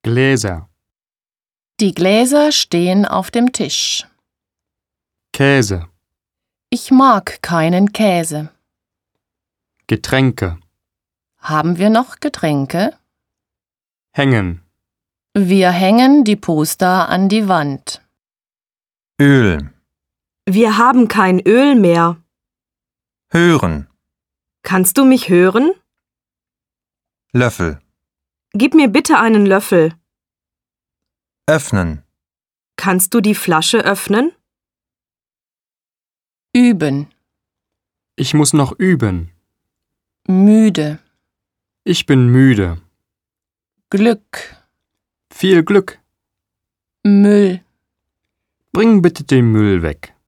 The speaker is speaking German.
Gläser, Die Gläser stehen auf dem Tisch. Käse, Ich mag keinen Käse. Getränke, Haben wir noch Getränke? hängen, Wir hängen die Poster an die Wand. Öl, Wir haben kein Öl mehr. hören, Kannst du mich hören? Löffel, Gib mir bitte einen Löffel. öffnen, Kannst du die Flasche öffnen? Üben. ich muss noch üben, Müde. ich bin müde, Glück. viel Glück, Müll. bring bitte den Müll weg.